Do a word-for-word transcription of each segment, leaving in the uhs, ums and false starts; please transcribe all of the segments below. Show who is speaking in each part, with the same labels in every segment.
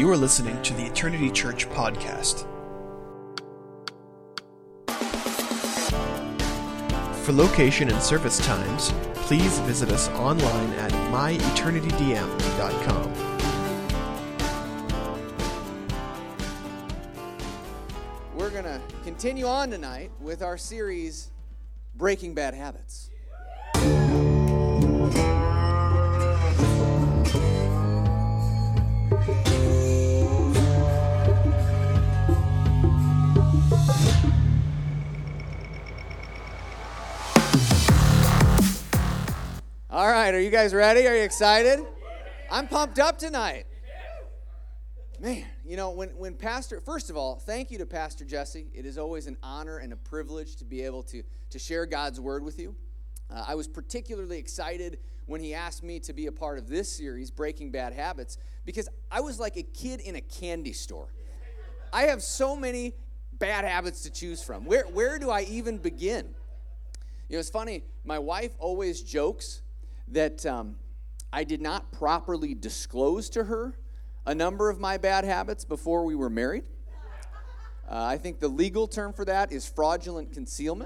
Speaker 1: You are listening to the Eternity Church podcast. For location and service times, please visit us online at my eternity d m dot com.
Speaker 2: We're going to continue on tonight with our series, Breaking Bad Habits. All right, are you guys ready? Are you excited? I'm pumped up tonight. Man, you know, when, when Pastor, first of all, thank you to Pastor Jesse. It is always an honor and a privilege to be able to, to share God's word with you. Uh, I was particularly excited when he asked me to be a part of this series, Breaking Bad Habits, because I was like a kid in a candy store. I have so many bad habits to choose from. Where, where do I even begin? You know, it's funny, my wife always jokes that um, I did not properly disclose to her a number of my bad habits before we were married. Uh, I think the legal term for that is fraudulent concealment.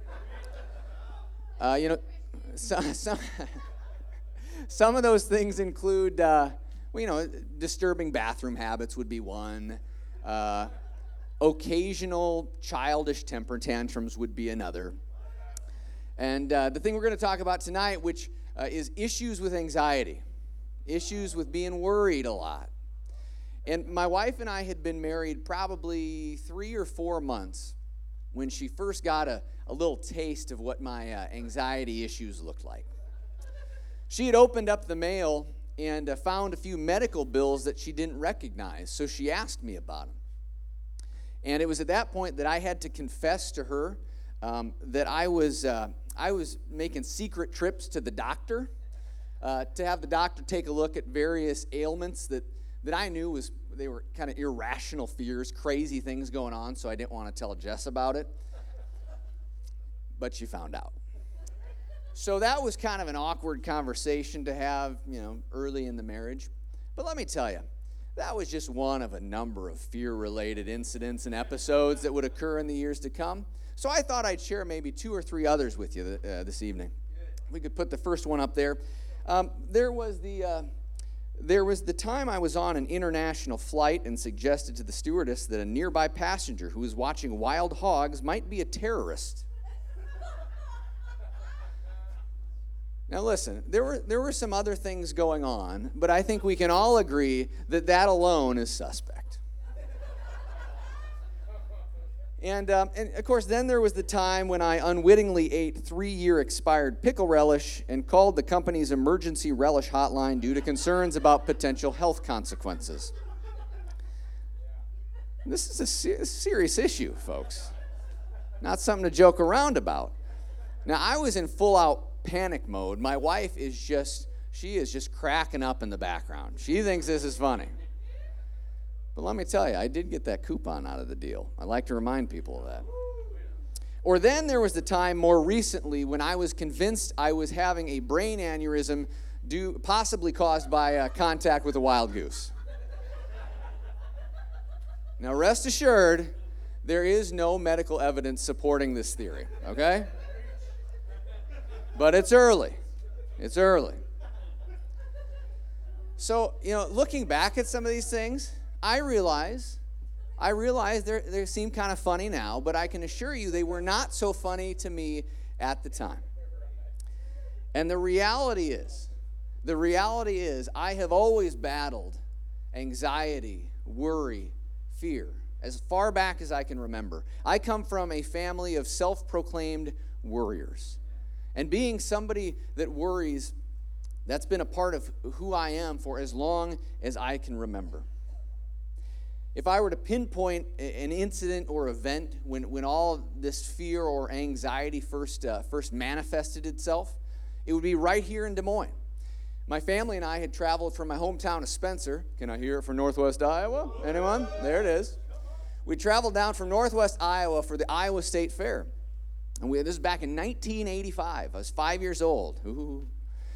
Speaker 2: Uh, you know, some, some, some of those things include, uh, well, you know, disturbing bathroom habits would be one. Uh, occasional childish temper tantrums would be another. And uh, the thing we're going to talk about tonight, which uh, is issues with anxiety, issues with being worried a lot. And my wife and I had been married probably three or four months when she first got a, a little taste of what my uh, anxiety issues looked like. She had opened up the mail and uh, found a few medical bills that she didn't recognize, so she asked me about them. And it was at that point that I had to confess to her um, that I was uh, I was making secret trips to the doctor uh, to have the doctor take a look at various ailments that that I knew was, they were kind of irrational fears, crazy things going on, so I didn't want to tell Jess about it. But she found out. So that was kind of an awkward conversation to have, you know, early in the marriage. But let me tell you, that was just one of a number of fear-related incidents and episodes that would occur in the years to come. So I thought I'd share maybe two or three others with you uh, this evening. We could put the first one up there. Um, there was the... Uh, There was the time I was on an international flight and suggested to the stewardess that a nearby passenger who was watching wild hogs might be a terrorist. Now listen, there were there were some other things going on, but I think we can all agree that that alone is suspect. And, um, and of course, then there was the time when I unwittingly ate three-year expired pickle relish and called the company's emergency relish hotline due to concerns about potential health consequences. This is a ser- serious issue, folks. Not something to joke around about. Now, I was in full-out panic mode. My wife is just, she is just cracking up in the background. She thinks this is funny. But let me tell you, I did get that coupon out of the deal. I like to remind people of that. Or then there was the time more recently when I was convinced I was having a brain aneurysm due, possibly caused by uh, contact with a wild goose. Now rest assured, there is no medical evidence supporting this theory, okay? But it's early. It's early. So, you know, looking back at some of these things, I realize, I realize they they seem kind of funny now, but I can assure you they were not so funny to me at the time. And the reality is, the reality is I have always battled anxiety, worry, fear, as far back as I can remember. I come from a family of self-proclaimed worriers. And being somebody that worries, that's been a part of who I am for as long as I can remember. If I were to pinpoint an incident or event when, when all this fear or anxiety first uh, first manifested itself, it would be right here in Des Moines. My family and I had traveled from my hometown of Spencer. Can I hear it from Northwest Iowa? Anyone? There it is. We traveled down from Northwest Iowa for the Iowa State Fair. And we, this is back in nineteen eighty-five. I was five years old. Ooh.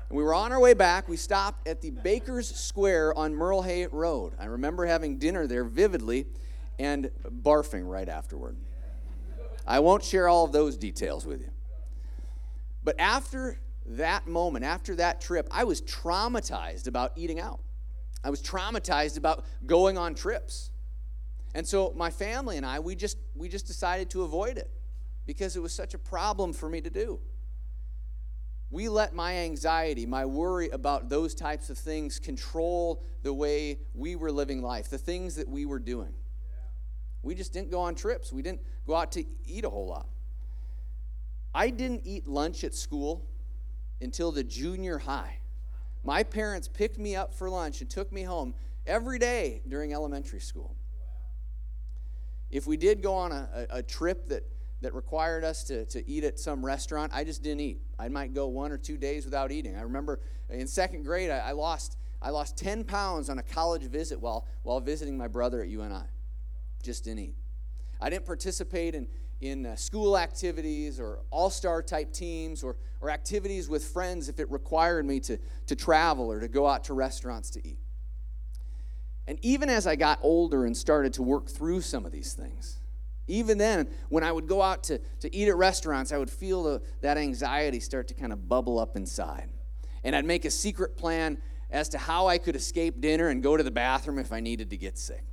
Speaker 2: And we were on our way back. We stopped at the Baker's Square on Merle Road. I remember having dinner there vividly and barfing right afterward. I won't share all of those details with you. But after that moment, after that trip, I was traumatized about eating out. I was traumatized about going on trips. And so my family and I, we just we just decided to avoid it because it was such a problem for me to do. We let my anxiety, my worry about those types of things control the way we were living life, the things that we were doing. We just didn't go on trips. We didn't go out to eat a whole lot. I didn't eat lunch at school until the junior high. My parents picked me up for lunch and took me home every day during elementary school. If we did go on a, a, a trip that, that required us to, to eat at some restaurant, I just didn't eat. I might go one or two days without eating. I remember in second grade, I, I lost I lost ten pounds on a college visit while, while visiting my brother at U N I. Just didn't eat. I didn't participate in, in uh, school activities or all-star type teams or, or activities with friends if it required me to, to travel or to go out to restaurants to eat. And even as I got older and started to work through some of these things, even then, when I would go out to, to eat at restaurants, I would feel the, that anxiety start to kind of bubble up inside. And I'd make a secret plan as to how I could escape dinner and go to the bathroom if I needed to get sick.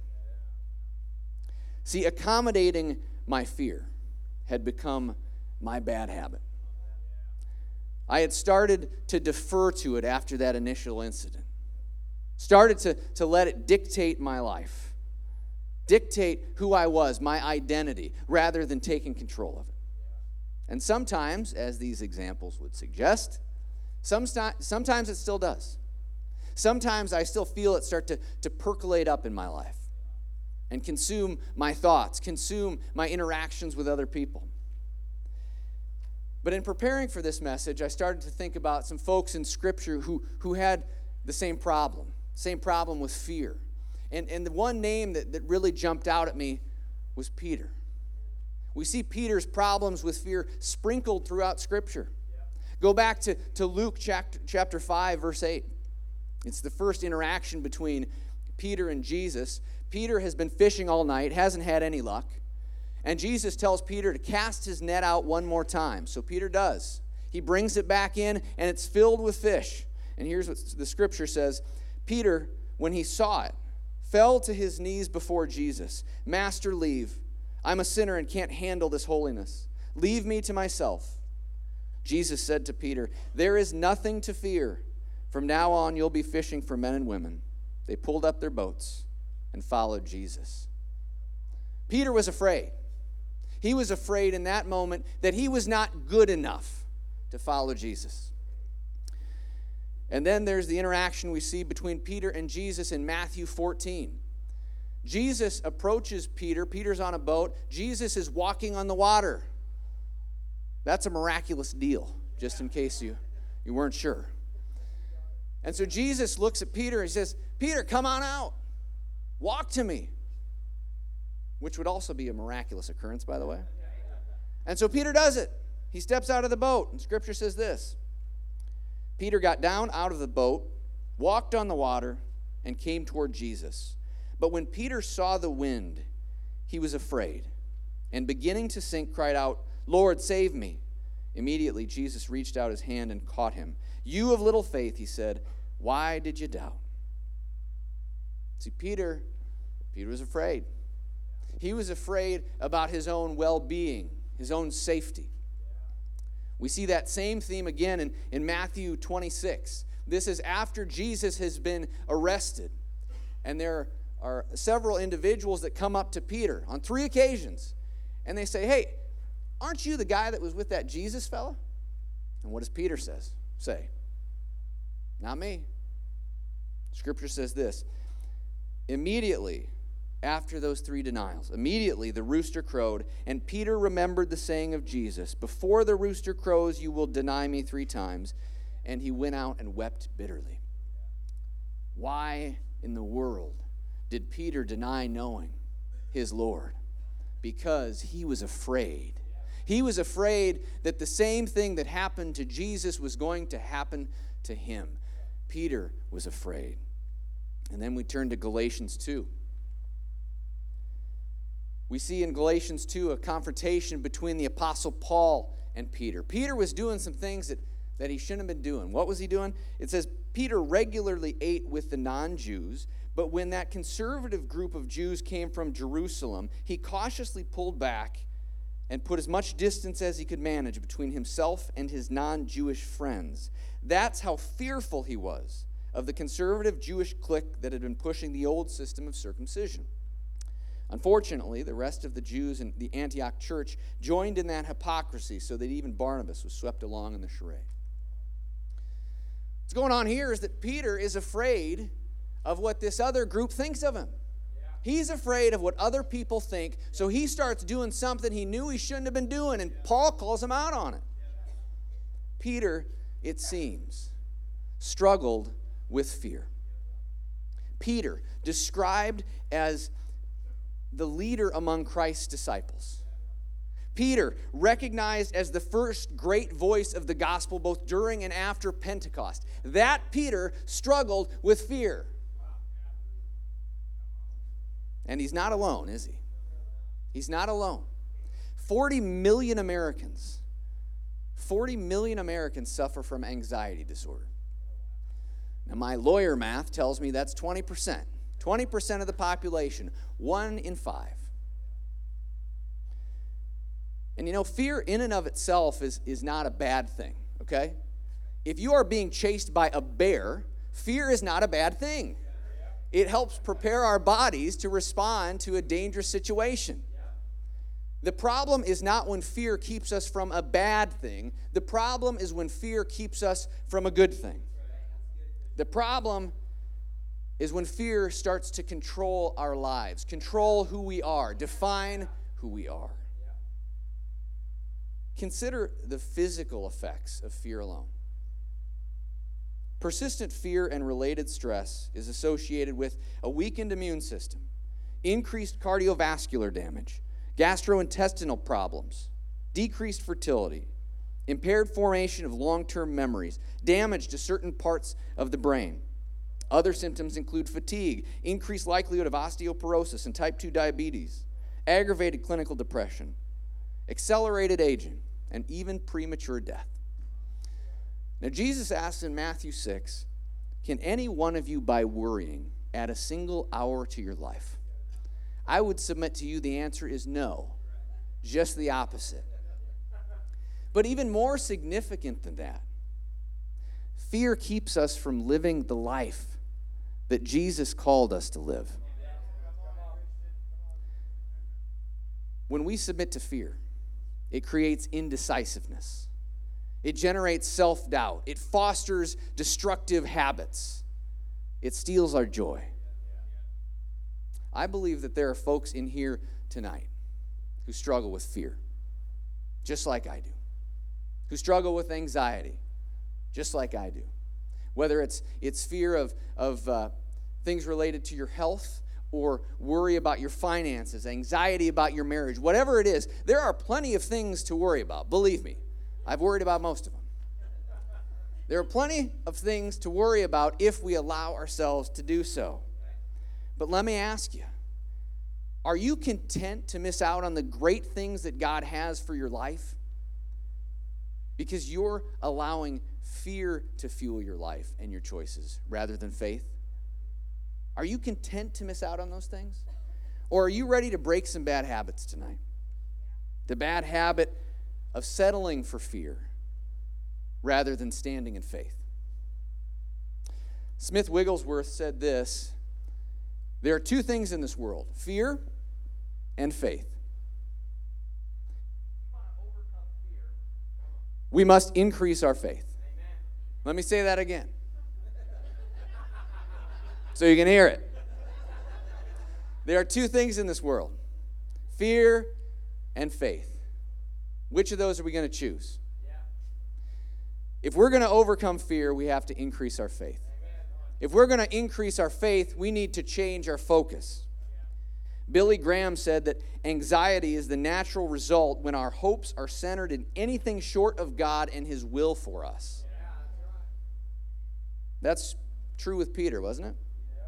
Speaker 2: See, accommodating my fear had become my bad habit. I had started to defer to it after that initial incident. Started to, to let it dictate my life. Dictate who I was, my identity, rather than taking control of it. And sometimes, as these examples would suggest, sometimes it still does. Sometimes I still feel it start to, to percolate up in my life and consume my thoughts, consume my interactions with other people. But in preparing for this message, I started to think about some folks in Scripture who, who had the same problem, same problem with fear. And, and the one name that, that really jumped out at me was Peter. We see Peter's problems with fear sprinkled throughout Scripture. Go back to, to Luke chapter, chapter five, verse eight. It's the first interaction between Peter and Jesus. Peter has been fishing all night, hasn't had any luck. And Jesus tells Peter to cast his net out one more time. So Peter does. He brings it back in, and it's filled with fish. And here's what the Scripture says. Peter, when he saw it, fell to his knees before Jesus. Master, leave. I'm a sinner and can't handle this holiness. Leave me to myself. Jesus said to Peter, there is nothing to fear. From now on, you'll be fishing for men and women. They pulled up their boats and followed Jesus. Peter was afraid. He was afraid in that moment that he was not good enough to follow Jesus. And then there's the interaction we see between Peter and Jesus in Matthew fourteen. Jesus approaches Peter. Peter's on a boat. Jesus is walking on the water. That's a miraculous deal, just in case you, you weren't sure. And so Jesus looks at Peter and says, Peter, come on out. Walk to me. Which would also be a miraculous occurrence, by the way. And so Peter does it. He steps out of the boat. And Scripture says this. Peter got down out of the boat, walked on the water, and came toward Jesus. But when Peter saw the wind, he was afraid, and beginning to sink, cried out, Lord, save me. Immediately Jesus reached out his hand and caught him. You of little faith, he said, why did you doubt? See, Peter, Peter was afraid. He was afraid about his own well-being, his own safety. We see that same theme again in, in Matthew twenty-six. This is after Jesus has been arrested. And there are several individuals that come up to Peter on three occasions. And they say, hey, aren't you the guy that was with that Jesus fella? And what does Peter says, say? Not me. Scripture says this. Immediately after those three denials, immediately the rooster crowed, and Peter remembered the saying of Jesus, before the rooster crows, you will deny me three times. And he went out and wept bitterly. Why in the world did Peter deny knowing his Lord? Because he was afraid. He was afraid that the same thing that happened to Jesus was going to happen to him. Peter was afraid. And then we turn to Galatians two. We see in Galatians two a confrontation between the Apostle Paul and Peter. Peter was doing some things that, that he shouldn't have been doing. What was he doing? It says, Peter regularly ate with the non-Jews, but when that conservative group of Jews came from Jerusalem, he cautiously pulled back and put as much distance as he could manage between himself and his non-Jewish friends. That's how fearful he was of the conservative Jewish clique that had been pushing the old system of circumcision. Unfortunately, the rest of the Jews in the Antioch church joined in that hypocrisy so that even Barnabas was swept along in the charade. What's going on here is that Peter is afraid of what this other group thinks of him. He's afraid of what other people think, so he starts doing something he knew he shouldn't have been doing, and Paul calls him out on it. Peter, it seems, struggled with fear. Peter, described as the leader among Christ's disciples. Peter, recognized as the first great voice of the gospel both during and after Pentecost. That Peter struggled with fear. And he's not alone, is he? He's not alone. forty million Americans, forty million Americans suffer from anxiety disorder. Now, my lawyer math tells me that's twenty percent. twenty percent of the population, one in five. And you know, fear in and of itself is, is not a bad thing, okay? If you are being chased by a bear, fear is not a bad thing. It helps prepare our bodies to respond to a dangerous situation. The problem is not when fear keeps us from a bad thing. The problem is when fear keeps us from a good thing. The problem is when fear starts to control our lives, control who we are, define who we are. Consider the physical effects of fear alone. Persistent fear and related stress is associated with a weakened immune system, increased cardiovascular damage, gastrointestinal problems, decreased fertility, impaired formation of long-term memories, damage to certain parts of the brain. Other symptoms include fatigue, increased likelihood of osteoporosis and type two diabetes, aggravated clinical depression, accelerated aging, and even premature death. Now, Jesus asks in Matthew six, can any one of you, by worrying, add a single hour to your life? I would submit to you the answer is no, just the opposite. But even more significant than that, fear keeps us from living the life that Jesus called us to live. When we submit to fear, it creates indecisiveness. It generates self-doubt. It fosters destructive habits. It steals our joy. I believe that there are folks in here tonight who struggle with fear, just like I do, who struggle with anxiety, just like I do. Whether it's it's fear of, of uh, things related to your health, or worry about your finances, anxiety about your marriage, whatever it is, there are plenty of things to worry about. Believe me, I've worried about most of them. There are plenty of things to worry about if we allow ourselves to do so. But let me ask you, are you content to miss out on the great things that God has for your life? Because you're allowing fear to fuel your life and your choices rather than faith? Are you content to miss out on those things? Or are you ready to break some bad habits tonight? The bad habit of settling for fear rather than standing in faith. Smith Wigglesworth said this: there are two things in this world, fear and faith. We must increase our faith. Let me say that again, so you can hear it. There are two things in this world, fear and faith. Which of those are we going to choose? If we're going to overcome fear, we have to increase our faith. If we're going to increase our faith, we need to change our focus. Billy Graham said that anxiety is the natural result when our hopes are centered in anything short of God and His will for us. That's true with Peter, wasn't it?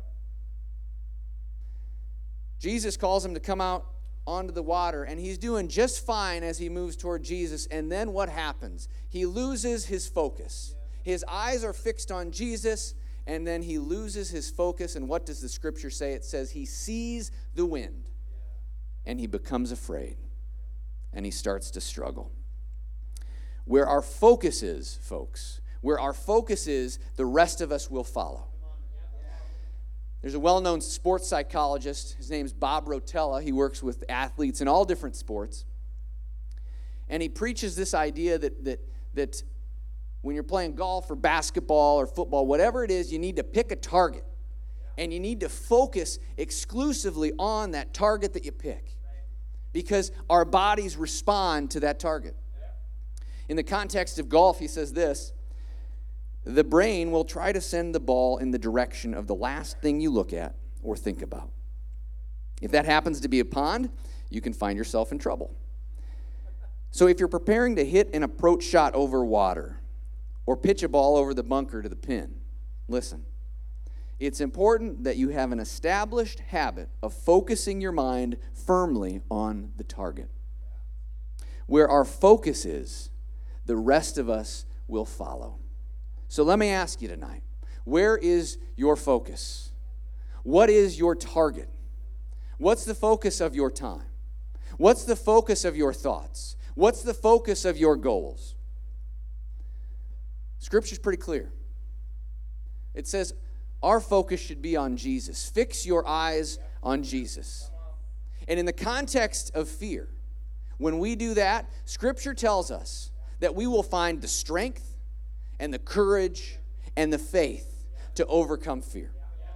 Speaker 2: Jesus calls him to come out onto the water, and he's doing just fine as he moves toward Jesus. And then what happens? He loses his focus. His eyes are fixed on Jesus, and then he loses his focus. And what does the scripture say? It says he sees the wind, and he becomes afraid, and he starts to struggle. Where our focus is, folks, where our focus is, the rest of us will follow. There's a well-known sports psychologist. His name's Bob Rotella. He works with athletes in all different sports. And he preaches this idea that, that, that when you're playing golf or basketball or football, whatever it is, you need to pick a target. And you need to focus exclusively on that target that you pick. Because our bodies respond to that target. In the context of golf, he says this: the brain will try to send the ball in the direction of the last thing you look at or think about. If that happens to be a pond, you can find yourself in trouble. So if you're preparing to hit an approach shot over water or pitch a ball over the bunker to the pin, listen, it's important that you have an established habit of focusing your mind firmly on the target. Where our focus is, the rest of us will follow. So let me ask you tonight, where is your focus? What is your target? What's the focus of your time? What's the focus of your thoughts? What's the focus of your goals? Scripture's pretty clear. It says our focus should be on Jesus. Fix your eyes on Jesus. And in the context of fear, when we do that, Scripture tells us that we will find the strength and the courage and the faith to overcome fear.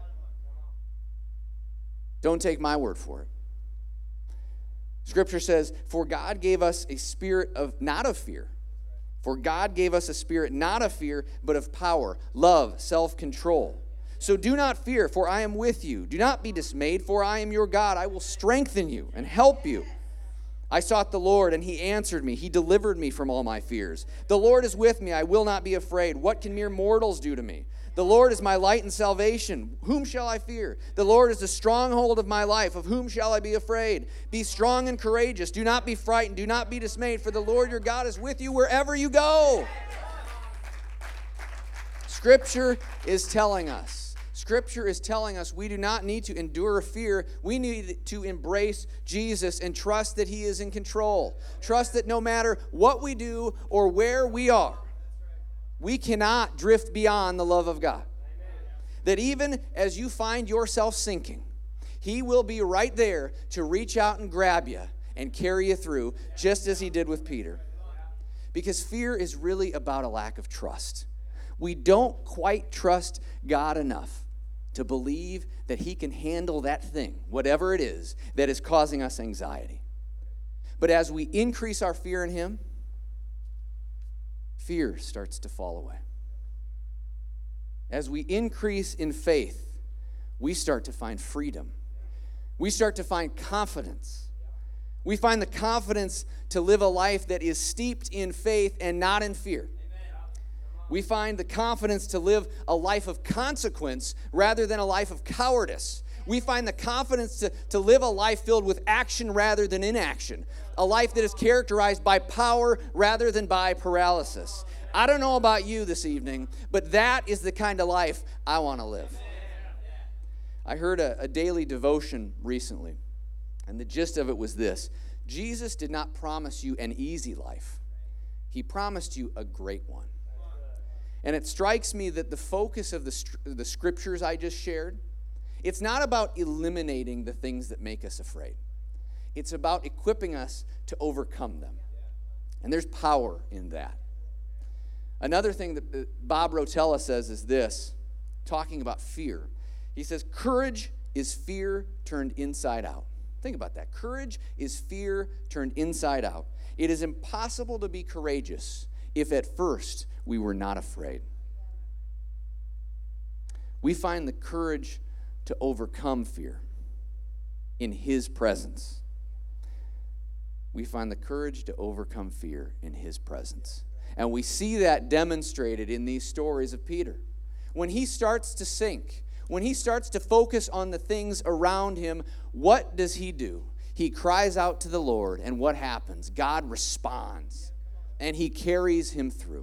Speaker 2: Don't take my word for it. Scripture says, for God gave us a spirit of, not of fear. For God gave us a spirit not of fear, but of power, love, self-control. So do not fear, for I am with you. Do not be dismayed, for I am your God. I will strengthen you and help you. I sought the Lord, and He answered me. He delivered me from all my fears. The Lord is with me. I will not be afraid. What can mere mortals do to me? The Lord is my light and salvation. Whom shall I fear? The Lord is the stronghold of my life. Of whom shall I be afraid? Be strong and courageous. Do not be frightened. Do not be dismayed, for the Lord your God is with you wherever you go. Scripture is telling us. Scripture is telling us we do not need to endure fear. We need to embrace Jesus and trust that He is in control. Trust that no matter what we do or where we are, we cannot drift beyond the love of God. That even as you find yourself sinking, He will be right there to reach out and grab you and carry you through, just as He did with Peter. Because fear is really about a lack of trust. We don't quite trust God enough to believe that He can handle that thing, whatever it is, that is causing us anxiety. But as we increase our fear in Him, fear starts to fall away. As we increase in faith, we start to find freedom. We start to find confidence. We find the confidence to live a life that is steeped in faith and not in fear. We find the confidence to live a life of consequence rather than a life of cowardice. We find the confidence to, to live a life filled with action rather than inaction. A life that is characterized by power rather than by paralysis. I don't know about you this evening, but that is the kind of life I want to live. I heard a, a daily devotion recently, and the gist of it was this: Jesus did not promise you an easy life. He promised you a great one. And it strikes me that the focus of the, the scriptures I just shared, it's not about eliminating the things that make us afraid. It's about equipping us to overcome them. And there's power in that. Another thing that Bob Rotella says is this, talking about fear. He says, courage is fear turned inside out. Think about that. Courage is fear turned inside out. It is impossible to be courageous if at first we were not afraid. We find the courage to overcome fear in his presence. We find the courage to overcome fear in his presence. And we see that demonstrated in these stories of Peter. When he starts to sink, when he starts to focus on the things around him, what does he do? He cries out to the Lord, and what happens? God responds, and he carries him through.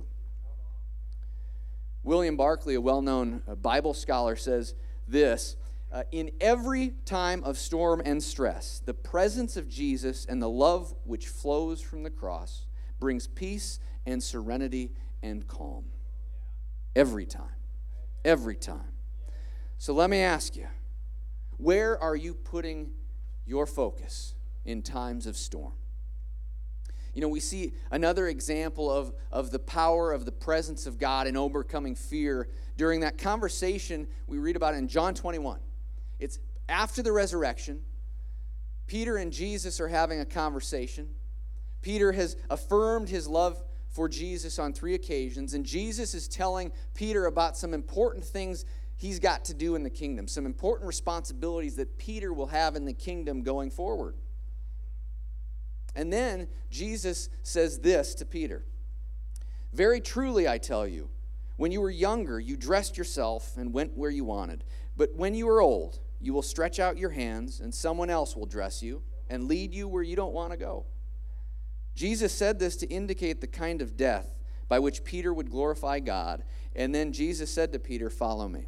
Speaker 2: William Barclay, a well-known Bible scholar, says this, uh, in every time of storm and stress, the presence of Jesus and the love which flows from the cross brings peace and serenity and calm. Every time. Every time. So let me ask you, where are you putting your focus in times of storm? You know, we see another example of, of the power of the presence of God in overcoming fear during that conversation we read about in John twenty-one. It's after the resurrection. Peter and Jesus are having a conversation. Peter has affirmed his love for Jesus on three occasions, and Jesus is telling Peter about some important things he's got to do in the kingdom, some important responsibilities that Peter will have in the kingdom going forward. And then Jesus says this to Peter, very truly I tell you, when you were younger, you dressed yourself and went where you wanted. But when you are old, you will stretch out your hands, and someone else will dress you and lead you where you don't want to go. Jesus said this to indicate the kind of death by which Peter would glorify God. And then Jesus said to Peter, follow me.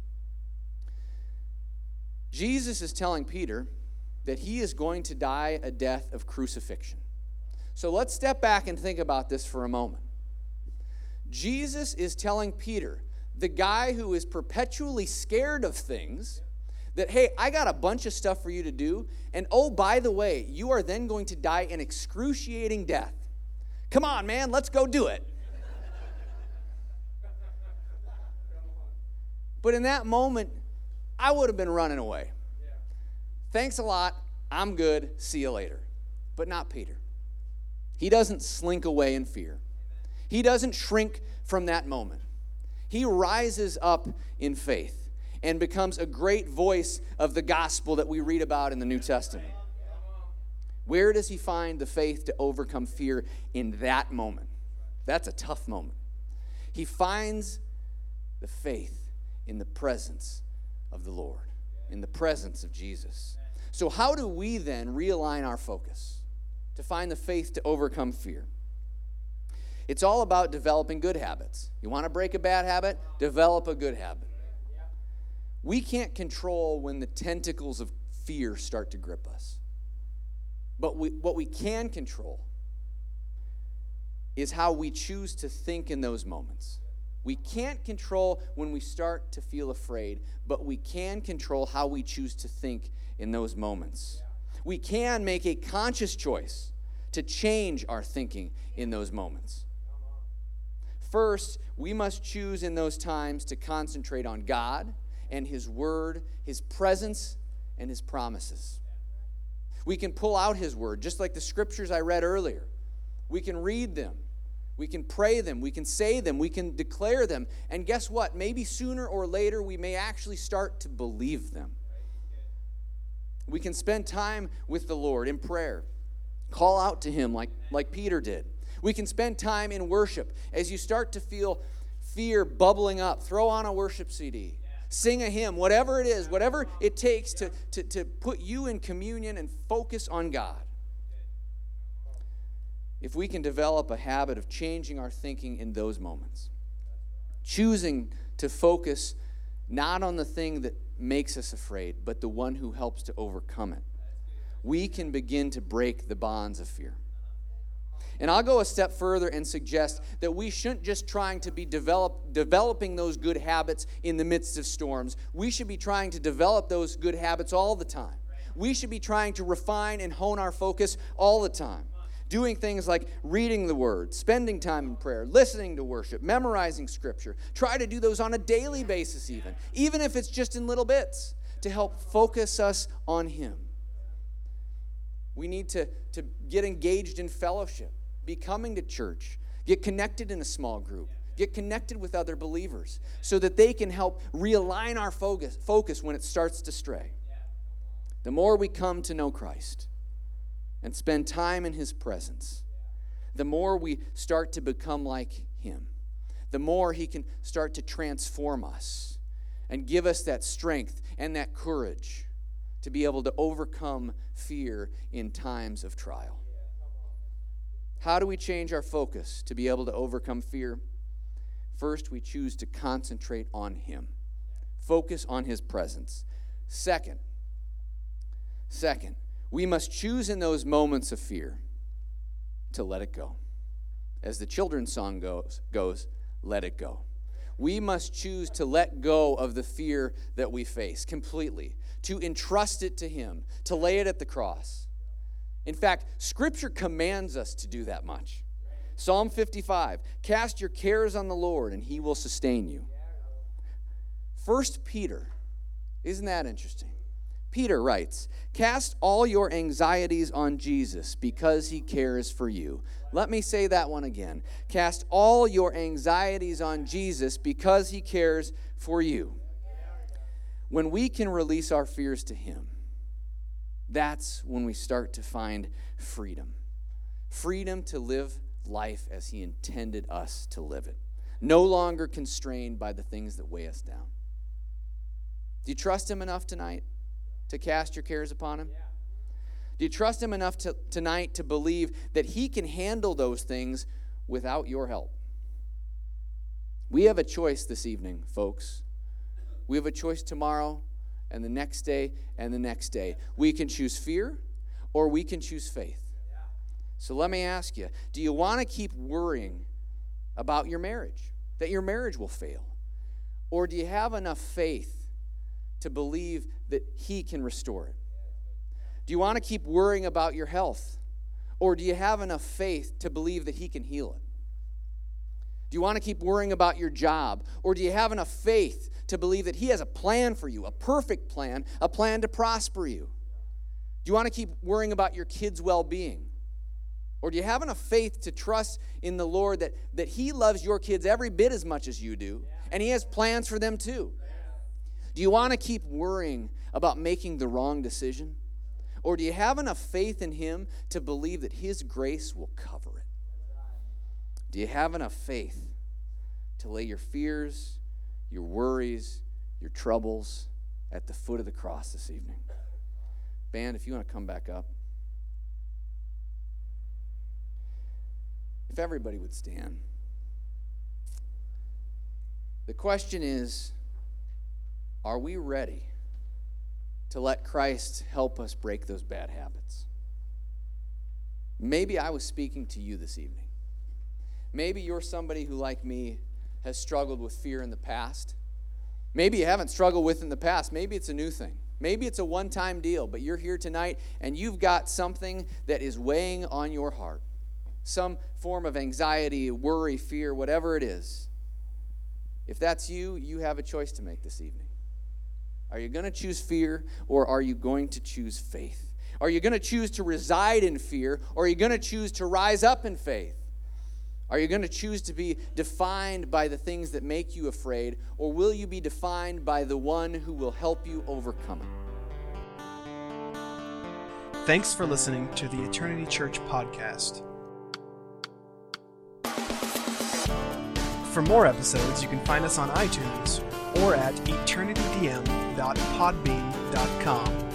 Speaker 2: Jesus is telling Peter that he is going to die a death of crucifixion. So let's step back and think about this for a moment. Jesus is telling Peter, the guy who is perpetually scared of things, that, hey, I got a bunch of stuff for you to do, and oh, by the way, you are then going to die an excruciating death. Come on, man, let's go do it. But in that moment, I would have been running away. Thanks a lot, I'm good, see you later. But not Peter. He doesn't slink away in fear. He doesn't shrink from that moment. He rises up in faith and becomes a great voice of the gospel that we read about in the New Testament. Where does he find the faith to overcome fear in that moment? That's a tough moment. He finds the faith in the presence of the Lord, in the presence of Jesus. So how do we then realign our focus to find the faith to overcome fear? It's all about developing good habits. You want to break a bad habit? Develop a good habit. We can't control when the tentacles of fear start to grip us. But we, what we can control is how we choose to think in those moments. We can't control when we start to feel afraid, but we can control how we choose to think in those moments. We can make a conscious choice to change our thinking in those moments. First, we must choose in those times to concentrate on God and His Word, His presence, and His promises. We can pull out His Word, just like the scriptures I read earlier. We can read them. We can pray them. We can say them. We can declare them. And guess what? Maybe sooner or later we may actually start to believe them. We can spend time with the Lord in prayer. Call out to Him like, like Peter did. We can spend time in worship. As you start to feel fear bubbling up, throw on a worship C D. Sing a hymn, whatever it is, whatever it takes to, to, to put you in communion and focus on God. If we can develop a habit of changing our thinking in those moments, choosing to focus not on the thing that makes us afraid, but the one who helps to overcome it, we can begin to break the bonds of fear. And I'll go a step further and suggest that we shouldn't just trying to be develop, developing those good habits in the midst of storms. We should be trying to develop those good habits all the time. We should be trying to refine and hone our focus all the time. Doing things like reading the Word, spending time in prayer, listening to worship, memorizing Scripture. Try to do those on a daily basis even, even if it's just in little bits, to help focus us on Him. We need to, to get engaged in fellowship, be coming to church, get connected in a small group, get connected with other believers so that they can help realign our focus, focus when it starts to stray. the more we come to know Christ and spend time in his presence, the more we start to become like him, the more he can start to transform us and give us that strength and that courage to be able to overcome fear in times of trial. How do we change our focus to be able to overcome fear? First, we choose to concentrate on him. Focus on his presence. Second, second, we must choose in those moments of fear to let it go. As the children's song goes, goes, let it go. We must choose to let go of the fear that we face completely, to entrust it to him, to lay it at the cross. In fact, Scripture commands us to do that much. Psalm fifty-five, cast your cares on the Lord and he will sustain you. First Peter, isn't that interesting? Peter writes, cast all your anxieties on Jesus because he cares for you. Let me say that one again. Cast all your anxieties on Jesus because he cares for you. When we can release our fears to him, that's when we start to find freedom. Freedom to live life as he intended us to live it. No longer constrained by the things that weigh us down. Do you trust him enough tonight to cast your cares upon him? Yeah. Do you trust him enough to, tonight to believe that he can handle those things without your help? We have a choice this evening, folks. We have a choice tomorrow and the next day and the next day. We can choose fear or we can choose faith. So let me ask you, do you want to keep worrying about your marriage, that your marriage will fail? Or do you have enough faith to believe that he can restore it? Do you want to keep worrying about your health? Or do you have enough faith to believe that he can heal it? Do you want to keep worrying about your job? Or do you have enough faith to believe that he has a plan for you, a perfect plan, a plan to prosper you? Do you want to keep worrying about your kids' well-being? Or do you have enough faith to trust in the Lord that, that he loves your kids every bit as much as you do, and he has plans for them too? Do you want to keep worrying about making the wrong decision? Or do you have enough faith in him to believe that his grace will cover it? Do you have enough faith to lay your fears, your worries, your troubles at the foot of the cross this evening? Band, if you want to come back up. If everybody would stand. The question is, are we ready to let Christ help us break those bad habits? Maybe I was speaking to you this evening. Maybe you're somebody who, like me, has struggled with fear in the past. Maybe you haven't struggled with it in the past. Maybe it's a new thing. Maybe it's a one-time deal, but you're here tonight and you've got something that is weighing on your heart. Some form of anxiety, worry, fear, whatever it is. If that's you, you have a choice to make this evening. Are you going to choose fear, or are you going to choose faith? Are you going to choose to reside in fear, or are you going to choose to rise up in faith? Are you going to choose to be defined by the things that make you afraid, or will you be defined by the one who will help you overcome it?
Speaker 1: Thanks for listening to the Eternity Church podcast. For more episodes, you can find us on iTunes or at eternity d m dot podbean dot com.